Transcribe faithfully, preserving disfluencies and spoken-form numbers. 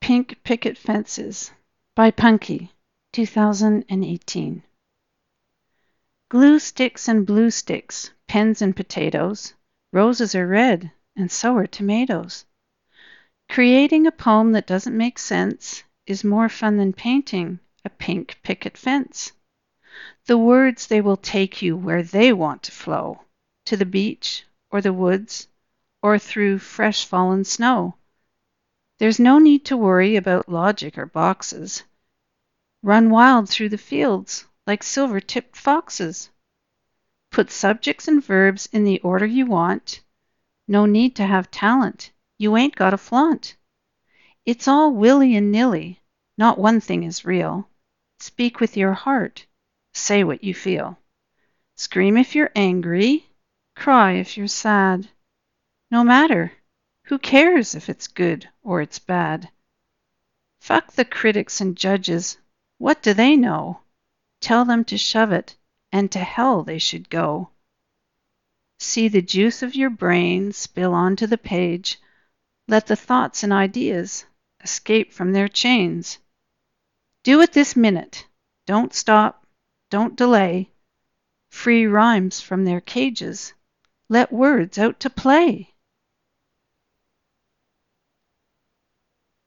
Pink Picket Fences by Punky, two thousand eighteen. Glue sticks and blue sticks, pens and potatoes, roses are red and so are tomatoes. Creating a poem that doesn't make sense is more fun than painting a pink picket fence. The words, they will take you where they want to flow, to the beach or the woods or through fresh fallen snow. There's no need to worry about logic or boxes. Run wild through the fields like silver-tipped foxes. Put subjects and verbs in the order you want. No need to have talent. You ain't got a flaunt. It's all willy and nilly. Not one thing is real. Speak with your heart. Say what you feel. Scream if you're angry. Cry if you're sad. No matter. Who cares if it's good or it's bad? Fuck the critics and judges. What do they know? Tell them to shove it, and to hell they should go. See the juice of your brain spill onto the page. Let the thoughts and ideas escape from their chains. Do it this minute. Don't stop. Don't delay. Free rhymes from their cages. Let words out to play.